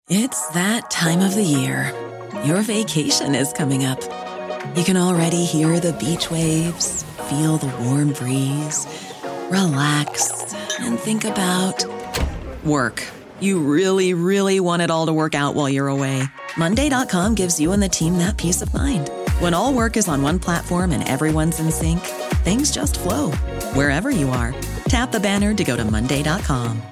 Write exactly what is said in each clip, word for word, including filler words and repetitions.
It's that time of the year. Your vacation is coming up. You can already hear the beach waves, feel the warm breeze, relax, and think about work. You really, really want it all to work out while you're away. Monday dot com gives you and the team that peace of mind. When all work is on one platform and everyone's in sync, things just flow. Wherever you are, tap the banner to go to Monday dot com.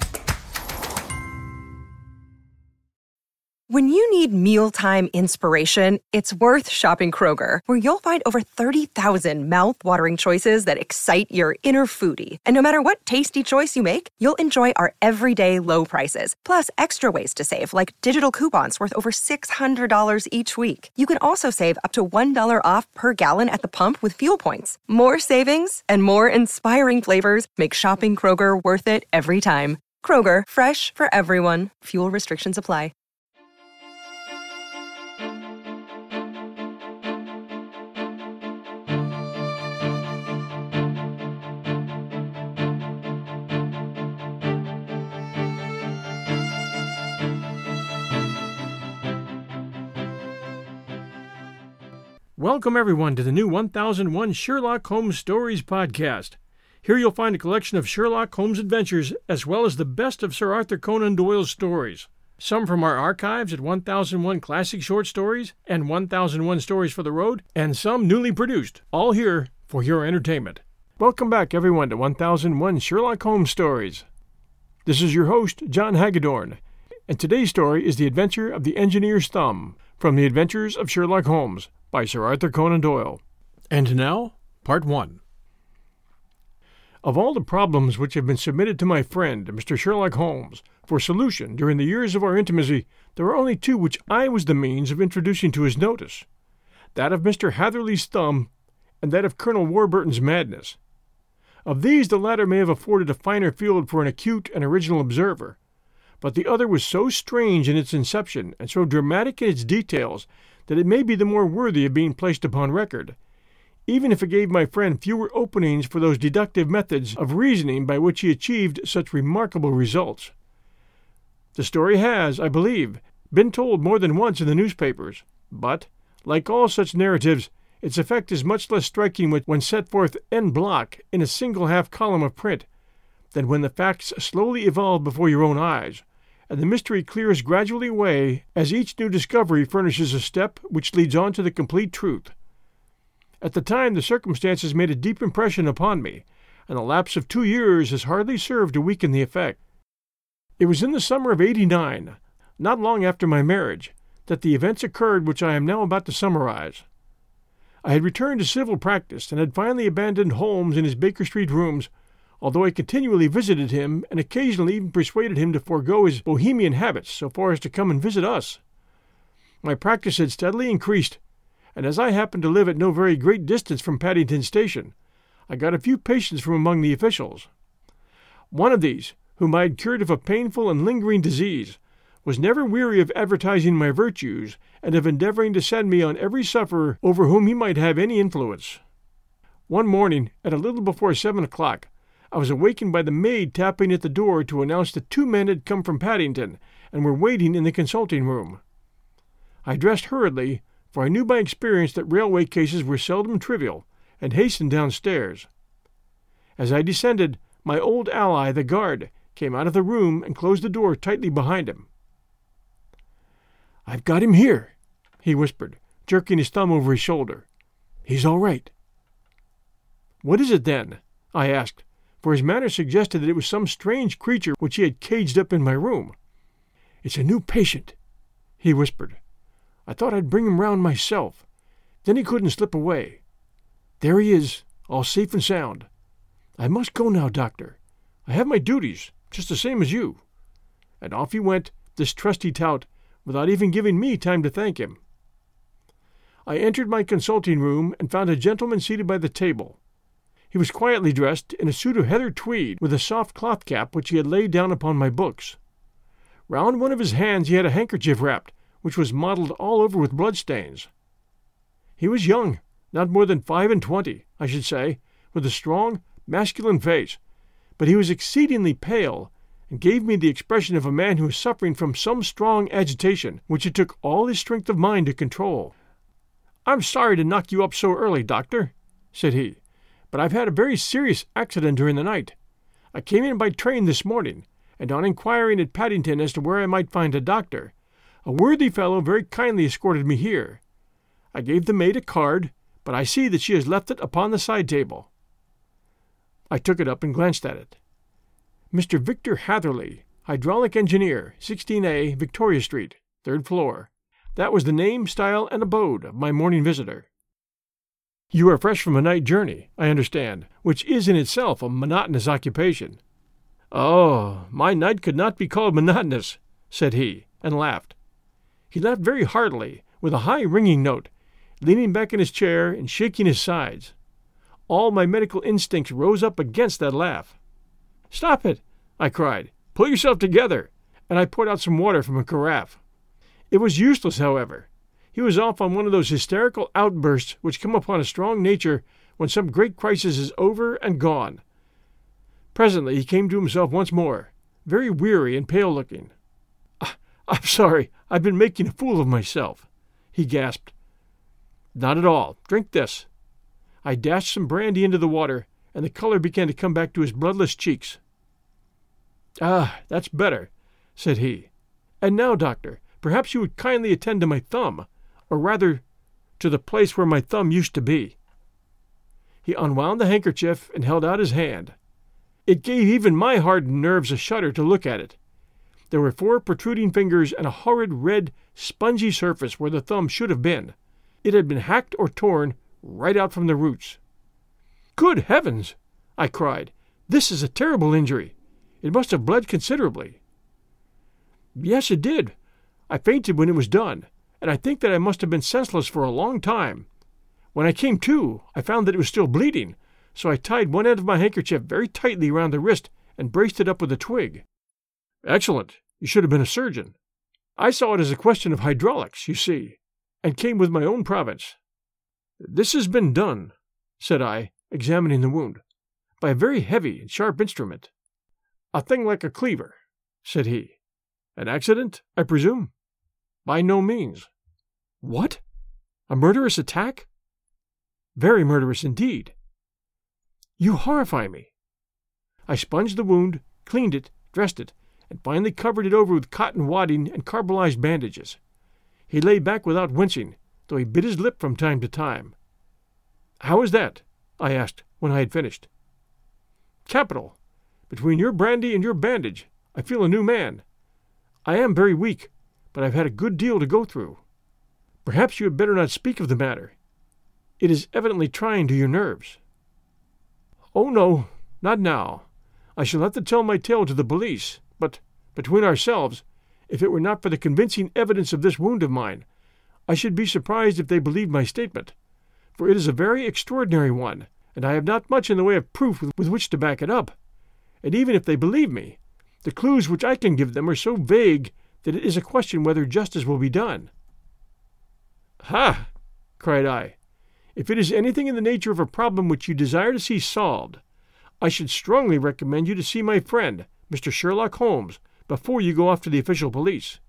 When you need mealtime inspiration, it's worth shopping Kroger, where you'll find over thirty thousand mouth-watering choices that excite your inner foodie. And no matter what tasty choice you make, you'll enjoy our everyday low prices, plus extra ways to save, like digital coupons worth over six hundred dollars each week. You can also save up to one dollar off per gallon at the pump with fuel points. More savings and more inspiring flavors make shopping Kroger worth it every time. Kroger, fresh for everyone. Fuel restrictions apply. Welcome, everyone, to the new one thousand one Sherlock Holmes Stories podcast. Here you'll find a collection of Sherlock Holmes adventures, as well as the best of Sir Arthur Conan Doyle's stories. Some from our archives at one thousand one Classic Short Stories and one thousand one Stories for the Road, and some newly produced, all here for your entertainment. Welcome back, everyone, to one thousand one Sherlock Holmes Stories. This is your host, John Hagedorn, and today's story is The Adventure of the Engineer's Thumb, from The Adventures of Sherlock Holmes, by Sir Arthur Conan Doyle. And now, Part one. Of all the problems which have been submitted to my friend, Mister Sherlock Holmes, for solution during the years of our intimacy, there are only two which I was the means of introducing to his notice, that of Mister Hatherley's thumb and that of Colonel Warburton's madness. Of these the latter may have afforded a finer field for an acute and original observer, but the other was so strange in its inception and so dramatic in its details that it may be the more worthy of being placed upon record, even if it gave my friend fewer openings for those deductive methods of reasoning by which he achieved such remarkable results. The story has, I believe, been told more than once in the newspapers, but, like all such narratives, its effect is much less striking when set forth en bloc in a single half-column of print than when the facts slowly evolve before your own eyes, and the mystery clears gradually away as each new discovery furnishes a step which leads on to the complete truth. At the time, the circumstances made a deep impression upon me, and the lapse of two years has hardly served to weaken the effect. It was in the summer of eighty-nine, not long after my marriage, that the events occurred which I am now about to summarize. I had returned to civil practice and had finally abandoned Holmes in his Baker Street rooms, although I continually visited him and occasionally even persuaded him to forego his bohemian habits so far as to come and visit us. My practice had steadily increased, and as I happened to live at no very great distance from Paddington Station, I got a few patients from among the officials. One of these, whom I had cured of a painful and lingering disease, was never weary of advertising my virtues and of endeavoring to send me on every sufferer over whom he might have any influence. One morning, at a little before seven o'clock, I was awakened by the maid tapping at the door to announce that two men had come from Paddington and were waiting in the consulting room. I dressed hurriedly, for I knew by experience that railway cases were seldom trivial, and hastened downstairs. As I descended, my old ally, the guard, came out of the room and closed the door tightly behind him. "I've got him here," he whispered, jerking his thumb over his shoulder. "He's all right." "What is it, then?" I asked, for his manner suggested that it was some strange creature which he had caged up in my room. "It's a new patient," he whispered. "I thought I'd bring him round myself. Then he couldn't slip away. There he is, all safe and sound. I must go now, doctor. I have my duties, just the same as you." And off he went, this trusty tout, without even giving me time to thank him. I entered my consulting room and found a gentleman seated by the table. He was quietly dressed in a suit of heather tweed with a soft cloth cap which he had laid down upon my books. Round one of his hands he had a handkerchief wrapped, which was mottled all over with bloodstains. He was young, not more than five and twenty, I should say, with a strong, masculine face, but he was exceedingly pale, and gave me the expression of a man who is suffering from some strong agitation, which it took all his strength of mind to control. "I'm sorry to knock you up so early, Doctor," said he, "but I've had a very serious accident during the night. I came in by train this morning, and on inquiring at Paddington as to where I might find a doctor, a worthy fellow very kindly escorted me here. I gave the maid a card, but I see that she has left it upon the side table." I took it up and glanced at it. "Mister Victor Hatherley, hydraulic engineer, sixteen A, Victoria Street, third floor." That was the name, style, and abode of my morning visitor. "You are fresh from a night journey, I understand, which is in itself a monotonous occupation." "Oh, my night could not be called monotonous," said he, and laughed. He laughed very heartily, with a high ringing note, leaning back in his chair and shaking his sides. All my medical instincts rose up against that laugh. "Stop it!" I cried. "Pull yourself together!" And I poured out some water from a carafe. It was useless, however. He was off on one of those hysterical outbursts which come upon a strong nature when some great crisis is over and gone. Presently he came to himself once more, very weary and pale-looking. "I'm sorry, I've been making a fool of myself," he gasped. "Not at all. Drink this." I dashed some brandy into the water, and the color began to come back to his bloodless cheeks. "Ah, that's better," said he. "And now, Doctor, perhaps you would kindly attend to my thumb, or rather to the place where my thumb used to be." He unwound the handkerchief and held out his hand. It gave even my hardened nerves a shudder to look at it. There were four protruding fingers and a horrid red, spongy surface where the thumb should have been. It had been hacked or torn right out from the roots. "Good heavens!" I cried. "This is a terrible injury. It must have bled considerably." "Yes, it did. I fainted when it was done, and I think that I must have been senseless for a long time. When I came to, I found that it was still bleeding, so I tied one end of my handkerchief very tightly round the wrist and braced it up with a twig." "Excellent. You should have been a surgeon." "I saw it as a question of hydraulics, you see, and came with my own province." "This has been done," said I, examining the wound, "by a very heavy and sharp instrument." "A thing like a cleaver," said he. "An accident, I presume?" "By no means." "What? A murderous attack?" "Very murderous indeed." "You horrify me." I sponged the wound, cleaned it, dressed it, and finally covered it over with cotton wadding and carbolized bandages. He lay back without wincing, though he bit his lip from time to time. "How is that?" I asked, when I had finished. "Capital. Between your brandy and your bandage, I feel a new man. I am very weak, but I've had a good deal to go through. Perhaps you had better not speak of the matter. It is evidently trying to your nerves." "Oh, no, not now. I shall have to tell my tale to the police, but, between ourselves, if it were not for the convincing evidence of this wound of mine, I should be surprised if they believed my statement, for it is a very extraordinary one, and I have not much in the way of proof with, with which to back it up. And even if they believe me, the clues which I can give them are so vague that it is a question whether justice will be done." "Ha!" cried I. "If it is anything in the nature of a problem which you desire to see solved, I should strongly recommend you to see my friend, Mister Sherlock Holmes, before you go off to the official police."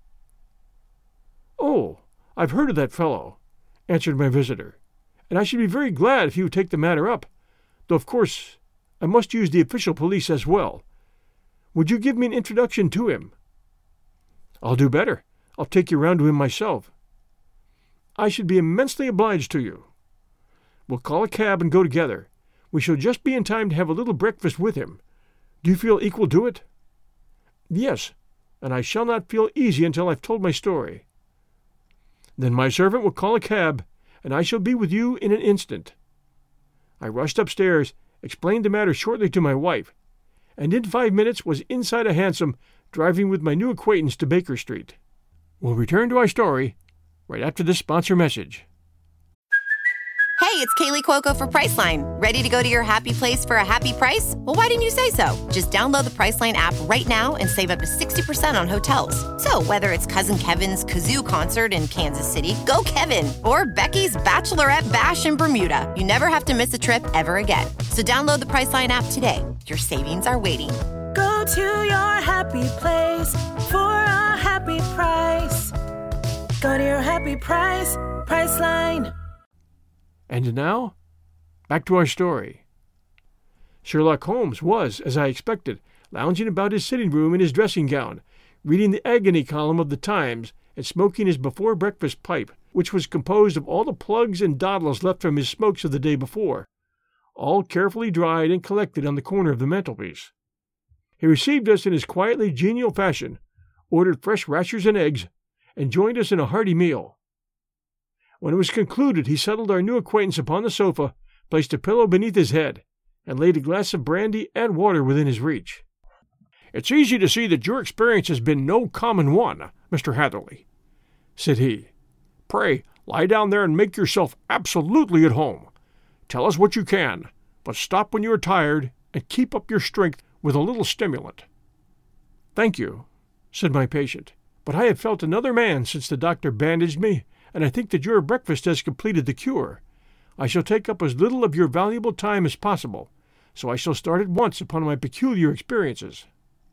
"Oh, I've heard of that fellow," answered my visitor, "and I should be very glad if he would take the matter up, though of course I must use the official police as well. Would you give me an introduction to him?" "I'll do better. I'll take you round to him myself." "I should be immensely obliged to you." "We'll call a cab and go together. We shall just be in time to have a little breakfast with him. Do you feel equal to it?" "Yes, and I shall not feel easy until I've told my story." "Then my servant will call a cab, and I shall be with you in an instant." I rushed upstairs, explained the matter shortly to my wife, and in five minutes was inside a hansom, driving with my new acquaintance to Baker Street. We'll return to our story right after this sponsor message. Hey, it's Kaylee Cuoco for Priceline. Ready to go to your happy place for a happy price? Well, why didn't you say so? Just download the Priceline app right now and save up to sixty percent on hotels. So whether it's Cousin Kevin's Kazoo Concert in Kansas City, go Kevin, or Becky's Bachelorette Bash in Bermuda, you never have to miss a trip ever again. So download the Priceline app today. Your savings are waiting. Go to your happy place for a happy price. Go to your happy price, Priceline. And now, back to our story. Sherlock Holmes was, as I expected, lounging about his sitting room in his dressing gown, reading the agony column of the Times and smoking his before-breakfast pipe, which was composed of all the plugs and dawdles left from his smokes of the day before, all carefully dried and collected on the corner of the mantelpiece. He received us in his quietly genial fashion, ordered fresh rashers and eggs, and joined us in a hearty meal. When it was concluded, he settled our new acquaintance upon the sofa, placed a pillow beneath his head, and laid a glass of brandy and water within his reach. "It's easy to see that your experience has been no common one, Mister Hatherley," said he. "Pray, lie down there and make yourself absolutely at home. Tell us what you can, but stop when you are tired and keep up your strength with a little stimulant." "Thank you," said my patient, "but I have felt another man since the doctor bandaged me, and I think that your breakfast has completed the cure. I shall take up as little of your valuable time as possible, so I shall start at once upon my peculiar experiences."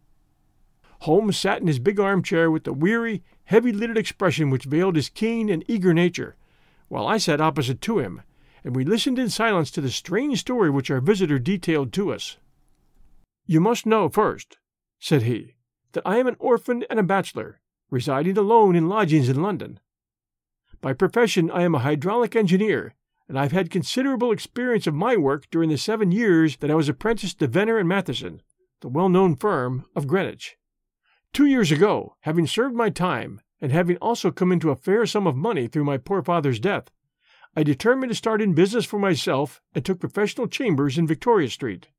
Holmes sat in his big armchair with the weary, heavy-lidded expression which veiled his keen and eager nature, while I sat opposite to him, and we listened in silence to the strange story which our visitor detailed to us. "You must know first," said he, "that I am an orphan and a bachelor, residing alone in lodgings in London. By profession I am a hydraulic engineer, and I have had considerable experience of my work during the seven years that I was apprenticed to Venner and Matheson, the well-known firm of Greenwich. Two years ago, having served my time, and having also come into a fair sum of money through my poor father's death, I determined to start in business for myself and took professional chambers in Victoria Street.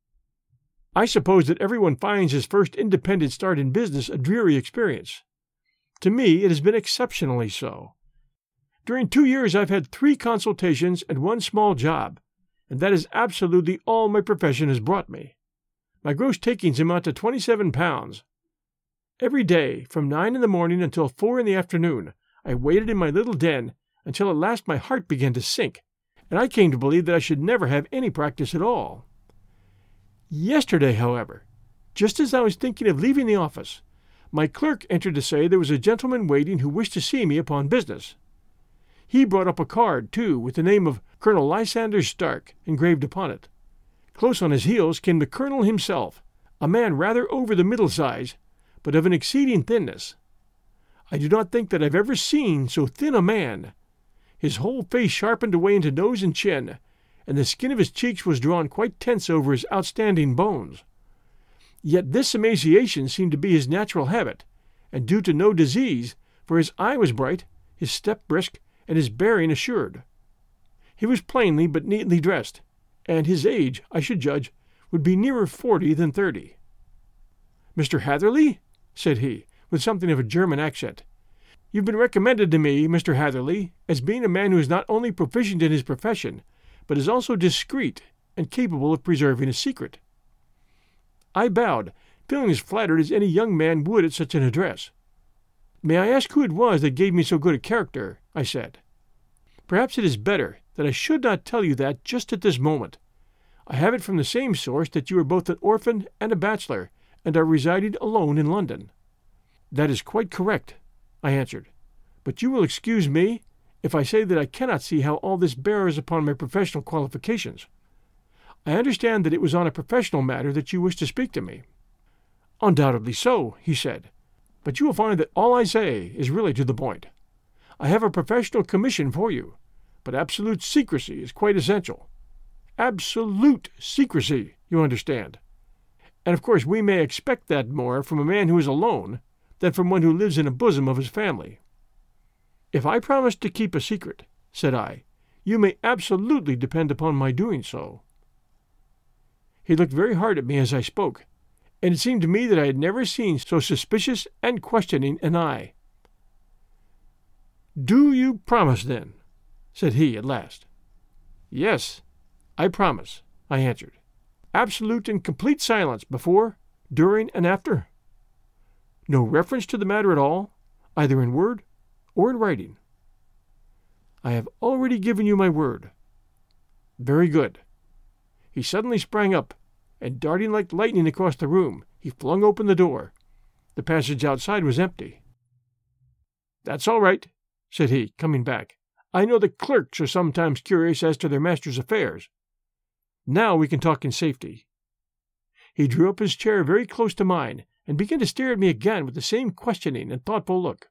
I suppose that everyone finds his first independent start in business a dreary experience. To me it has been exceptionally so. During two years I've had three consultations and one small job, and that is absolutely all my profession has brought me. My gross takings amount to twenty-seven pounds. Every day, from nine in the morning until four in the afternoon, I waited in my little den until at last my heart began to sink, and I came to believe that I should never have any practice at all. Yesterday, however, just as I was thinking of leaving the office, my clerk entered to say there was a gentleman waiting who wished to see me upon business. He brought up a card, too, with the name of Colonel Lysander Stark engraved upon it. Close on his heels came the colonel himself, a man rather over the middle size, but of an exceeding thinness. I do not think that I've ever seen so thin a man. His whole face sharpened away into nose and chin, and the skin of his cheeks was drawn quite tense over his outstanding bones. Yet this emaciation seemed to be his natural habit, and due to no disease, for his eye was bright, his step brisk, and his bearing assured. He was plainly but neatly dressed, and his age, I should judge, would be nearer forty than thirty. "Mister Hatherley?" said he, with something of a German accent. "You've been recommended to me, Mister Hatherley, as being a man who is not only proficient in his profession, but is also discreet and capable of preserving a secret." I bowed, feeling as flattered as any young man would at such an address. "May I ask who it was that gave me so good a character?" I said. "Perhaps it is better that I should not tell you that just at this moment. I have it from the same source that you are both an orphan and a bachelor, and are residing alone in London." "That is quite correct," I answered. "But you will excuse me if I say that I cannot see how all this bears upon my professional qualifications. I understand that it was on a professional matter that you wished to speak to me." "Undoubtedly so," he said. "But you will find that all I say is really to the point. I have a professional commission for you, but absolute secrecy is quite essential. Absolute secrecy, you understand. And of course we may expect that more from a man who is alone than from one who lives in the bosom of his family." "If I promise to keep a secret," said I, "you may absolutely depend upon my doing so." He looked very hard at me as I spoke, and it seemed to me that I had never seen so suspicious and questioning an eye. "Do you promise, then?" said he at last. "Yes, I promise," I answered. "Absolute and complete silence before, during, and after? No reference to the matter at all, either in word or in writing?" "I have already given you my word." "Very good." He suddenly sprang up, and darting like lightning across the room, he He flung open the door. The passage outside was empty. "That's all right," said he, coming back. "I know the clerks are sometimes curious as to their master's affairs. Now we can talk in safety." He drew up his chair very close to mine and began to stare at me again with the same questioning and thoughtful look.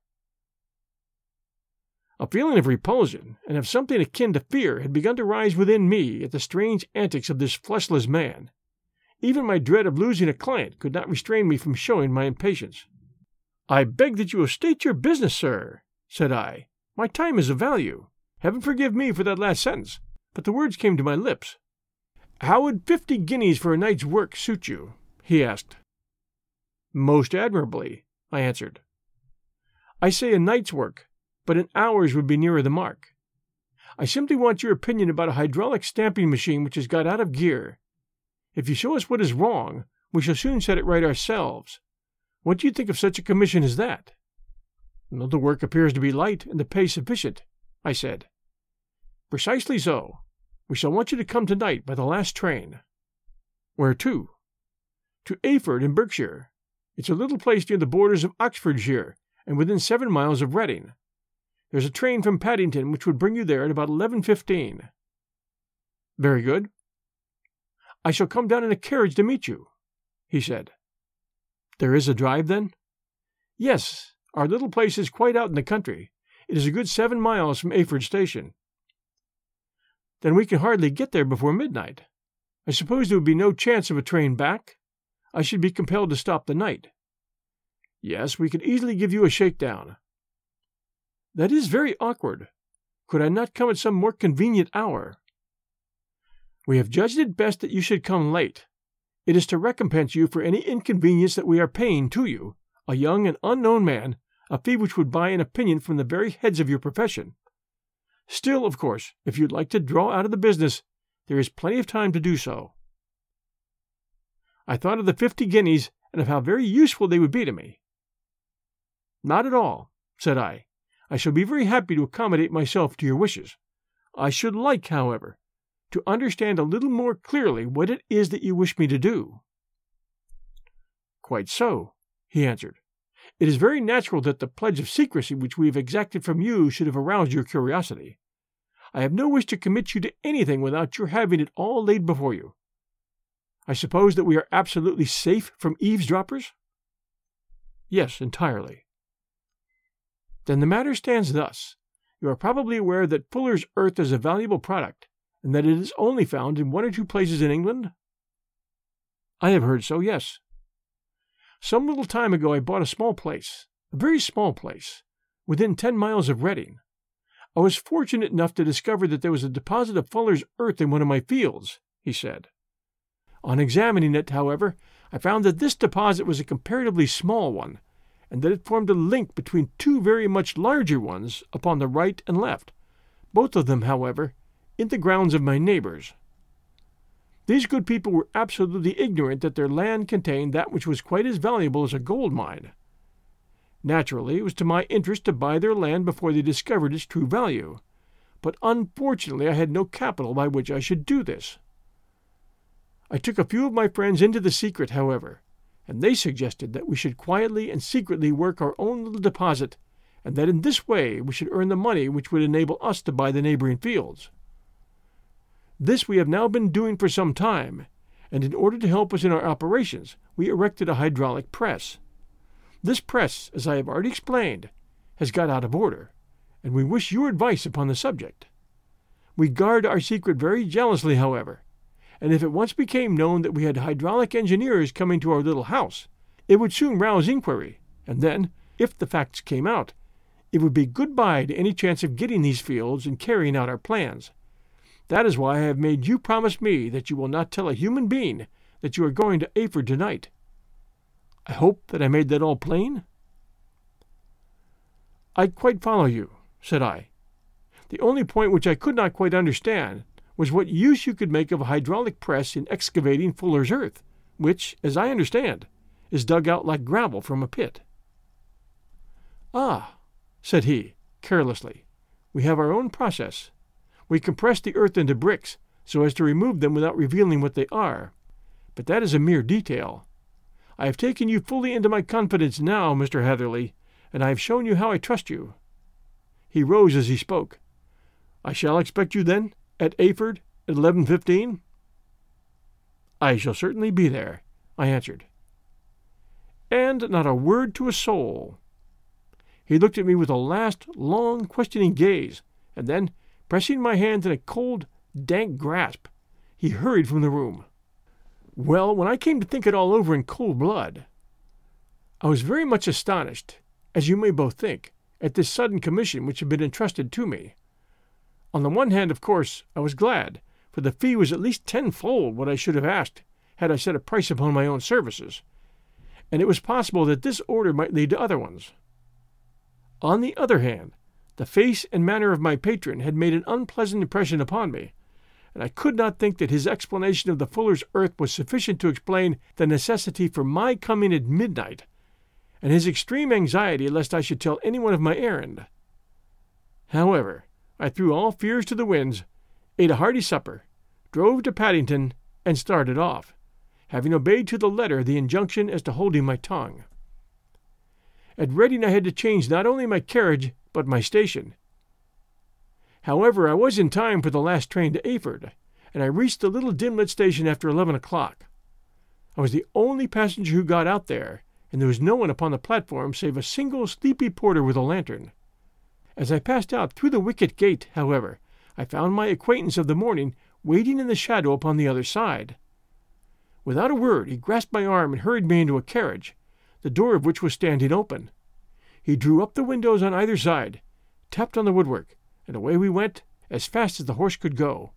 A feeling of repulsion and of something akin to fear had begun to rise within me at the strange antics of this fleshless man. Even my dread of losing a client could not restrain me from showing my impatience. "I beg that you will state your business, sir," said I. "My time is of value. Heaven forgive me for that last sentence, but the words came to my lips." "How would fifty guineas for a night's work suit you?" he asked. "Most admirably," I answered. "I say a night's work, but an hour's would be nearer the mark. I simply want your opinion about a hydraulic stamping machine which has got out of gear. If you show us what is wrong, we shall soon set it right ourselves. What do you think of such a commission as that?" "Well, the work appears to be light and the pay sufficient," I said. "Precisely so. We shall want you to come tonight by the last train." "Where to?" "To Ayford in Berkshire. It's a little place near the borders of Oxfordshire, and within seven miles of Reading. There's a train from Paddington which would bring you there at about eleven fifteen. "Very good." "I shall come down in a carriage to meet you," he said. "There is a drive, then?" "Yes. Our little place is quite out in the country. It is a good seven miles from Ayford Station." "Then we can hardly get there before midnight. I suppose there would be no chance of a train back? I should be compelled to stop the night." "Yes, we could easily give you a shakedown." "That is very awkward. Could I not come at some more convenient hour?" "We have judged it best that you should come late. It is to recompense you for any inconvenience that we are paying to you, a young and unknown man, a fee which would buy an opinion from the very heads of your profession. Still, of course, if you'd like to draw out of the business, there is plenty of time to do so." I thought of the fifty guineas and of how very useful they would be to me. "Not at all," said I. "I shall be very happy to accommodate myself to your wishes. I should like, however, to understand a little more clearly what it is that you wish me to do." "Quite so," he answered. "It is very natural that the pledge of secrecy which we have exacted from you should have aroused your curiosity. I have no wish to commit you to anything without your having it all laid before you. I suppose that we are absolutely safe from eavesdroppers?" "Yes, entirely." "Then the matter stands thus. You are probably aware that Fuller's earth is a valuable product, and that it is only found in one or two places in England?" "I have heard so, yes." "Some little time ago I bought a small place, a very small place, within ten miles of Reading. I was fortunate enough to discover that there was a deposit of Fuller's earth in one of my fields," he said. "On examining it, however, I found that this deposit was a comparatively small one, and that it formed a link between two very much larger ones upon the right and left, both of them, however, in the grounds of my neighbors. These good people were absolutely ignorant that their land contained that which was quite as valuable as a gold mine. Naturally, it was to my interest to buy their land before they discovered its true value, but unfortunately I had no capital by which I should do this. I took a few of my friends into the secret, however, and they suggested that we should quietly and secretly work our own little deposit, and that in this way we should earn the money which would enable us to buy the neighboring fields. This we have now been doing for some time, and in order to help us in our operations, we erected a hydraulic press. This press, as I have already explained, has got out of order, and we wish your advice upon the subject. We guard our secret very jealously, however, and if it once became known that we had hydraulic engineers coming to our little house, it would soon rouse inquiry, and then, if the facts came out, it would be good-bye to any chance of getting these fields and carrying out our plans. That is why I have made you promise me that you will not tell a human being that you are going to Ayford tonight. I hope that I made that all plain?" "I quite follow you," said I. "The only point which I could not quite understand was what use you could make of a hydraulic press in excavating Fuller's earth, which, as I understand, is dug out like gravel from a pit." "Ah," said he, carelessly, "we have our own process. We compress the earth into bricks, so as to remove them without revealing what they are. But that is a mere detail. I have taken you fully into my confidence now, Mister Heatherley, and I have shown you how I trust you." He rose as he spoke. "I shall expect you, then, at Ayford at eleven fifteen?" "I shall certainly be there," I answered. And not a word to a soul. He looked at me with a last long, questioning gaze, and then, pressing my hand in a cold, dank grasp, he hurried from the room. Well, when I came to think it all over in cold blood, I was very much astonished, as you may both think, at this sudden commission which had been entrusted to me. On the one hand, of course, I was glad, for the fee was at least tenfold what I should have asked had I set a price upon my own services, and it was possible that this order might lead to other ones. On the other hand, the face and manner of my patron had made an unpleasant impression upon me, and I could not think that his explanation of the fuller's earth was sufficient to explain the necessity for my coming at midnight, and his extreme anxiety lest I should tell anyone of my errand. However, I threw all fears to the winds, ate a hearty supper, drove to Paddington, and started off, having obeyed to the letter the injunction as to holding my tongue. At Reading I had to change not only my carriage, but my station. However, I was in time for the last train to Ayford, and I reached the little dim-lit station after eleven o'clock. I was the only passenger who got out there, and there was no one upon the platform save a single sleepy porter with a lantern. As I passed out through the wicket gate, however, I found my acquaintance of the morning waiting in the shadow upon the other side. Without a word, he grasped my arm and hurried me into a carriage, the door of which was standing open. He drew up the windows on either side, tapped on the woodwork, and away we went, as fast as the horse could go.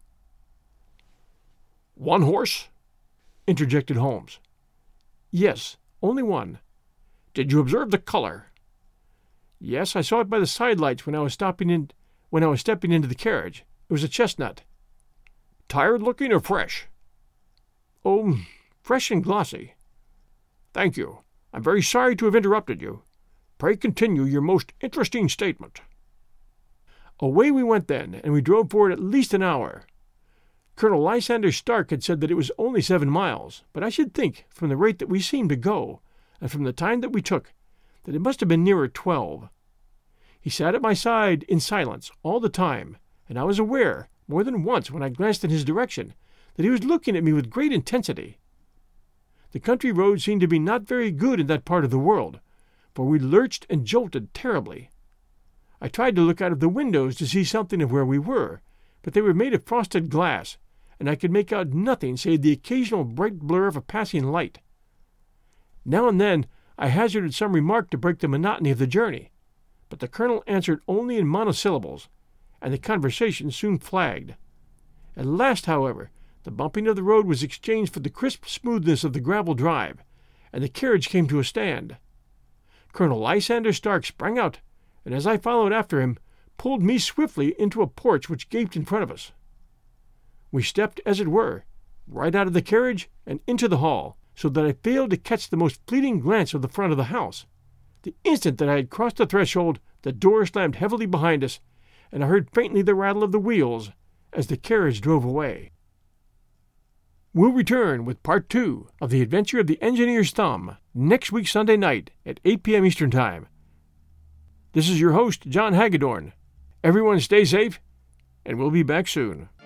"One horse?" interjected Holmes. "Yes, only one." "Did you observe the color?" "Yes, I saw it by the side lights when I was stopping in, when I was stepping into the carriage. It was a chestnut." "Tired looking or fresh?" "Oh, fresh and glossy." "Thank you. I'm very sorry to have interrupted you. Pray continue your most interesting statement." Away we went then, and we drove for it at least an hour. Colonel Lysander Stark had said that it was only seven miles, but I should think, from the rate that we seemed to go, and from the time that we took, that it must have been nearer twelve. He sat at my side in silence all the time, and I was aware, more than once when I glanced in his direction, that he was looking at me with great intensity. The country roads seemed to be not very good in that part of the world, for we lurched and jolted terribly. I tried to look out of the windows to see something of where we were, but they were made of frosted glass, and I could make out nothing save the occasional bright blur of a passing light. Now and then I hazarded some remark to break the monotony of the journey, but the colonel answered only in monosyllables, and the conversation soon flagged. At last, however, the bumping of the road was exchanged for the crisp smoothness of the gravel drive, and the carriage came to a stand. Colonel Lysander Stark sprang out, and as I followed after him, pulled me swiftly into a porch which gaped in front of us. We stepped, as it were, right out of the carriage and into the hall, so that I failed to catch the most fleeting glance of the front of the house. The instant that I had crossed the threshold, the door slammed heavily behind us, and I heard faintly the rattle of the wheels as the carriage drove away. We'll return with part two of The Adventure of the Engineer's Thumb next week Sunday night at eight p.m. Eastern Time. This is your host, John Hagedorn. Everyone stay safe, and we'll be back soon.